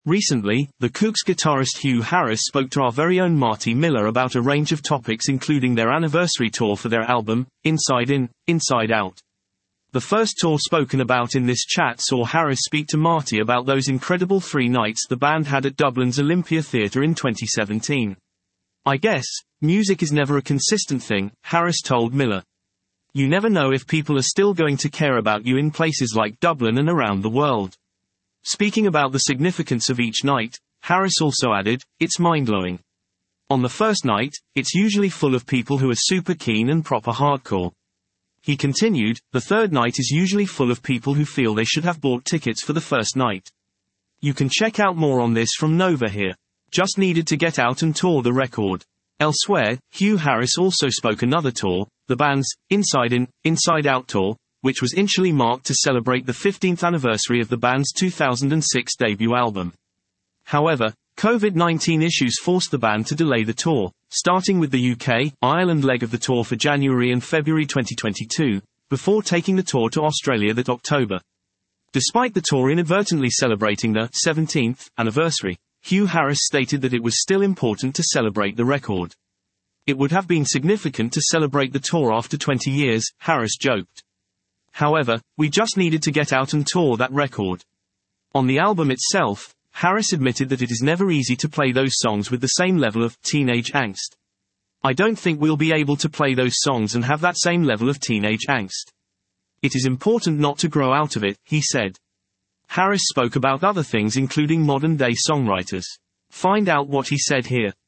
Recently, the Kooks guitarist Hugh Harris spoke to our very own Marty Miller about a range of topics including their anniversary tour for their album, Inside In, Inside Out. The first tour spoken about in this chat saw Harris speak to Marty about those incredible 3 nights the band had at Dublin's Olympia Theatre in 2017. "I guess, music is never a consistent thing," Harris told Miller. "You never know if people are still going to care about you in places like Dublin and around the world." Speaking about the significance of each night, Harris also added, "It's mind-blowing. On the first night, it's usually full of people who are super keen and proper hardcore." He continued, "The third night is usually full of people who feel they should have bought tickets for the first night. You can check out more on this from Nova here. Just needed to get out and tour the record." Elsewhere, Hugh Harris also spoke another tour, the band's Inside In, Inside Out tour, which was initially marked to celebrate the 15th anniversary of the band's 2006 debut album. However, COVID-19 issues forced the band to delay the tour, starting with the UK, Ireland leg of the tour for January and February 2022, before taking the tour to Australia that October. Despite the tour inadvertently celebrating the 17th anniversary, Hugh Harris stated that it was still important to celebrate the record. "It would have been significant to celebrate the tour after 20 years, Harris joked. "However, we just needed to get out and tour that record." On the album itself, Harris admitted that it is never easy to play those songs with the same level of teenage angst. "I don't think we'll be able to play those songs and have that same level of teenage angst. It is important not to grow out of it," he said. Harris spoke about other things including modern-day songwriters. Find out what he said here.